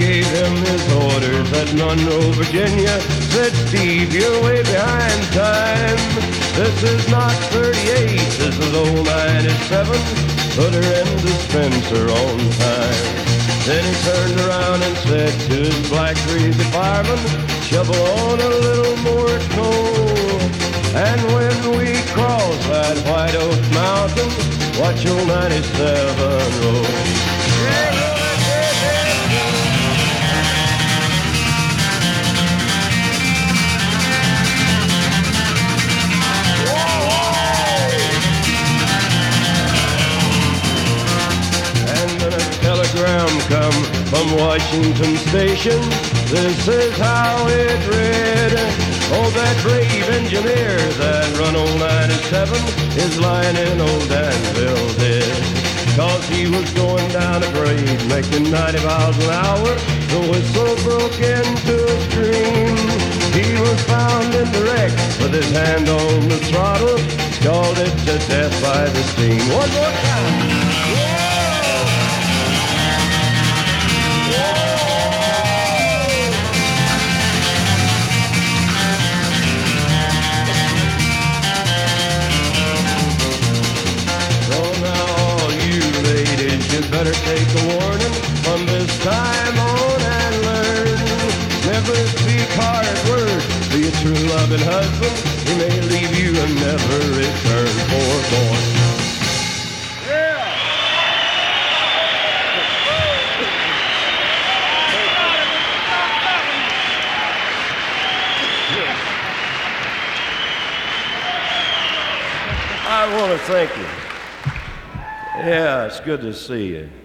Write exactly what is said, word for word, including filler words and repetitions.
gave him his orders at Monroe, Virginia. Said, Steve, you're way behind time. This is not thirty-eight, this is old ninety-seven. Put her in dispenser on time. Then he turned around and said to his black greasy fireman, shovel on a little more coal. And when we cross that White Oak Mountain, watch old ninety-seven roll. Telegram come from Washington Station. This is how it read. Oh, that brave engineer that run old ninety-seven is lying in old Danville dead. Cause he was going down a grade making ninety miles an hour. The whistle broke into a scream. He was found in the wreck with his hand on the throttle, scalded to death by the steam. One more time. Better take a warning from this time on and learn. Never speak hard words to your true loving husband. He may leave you and never return for more. Yeah! I want to thank you. Yeah, it's good to see you.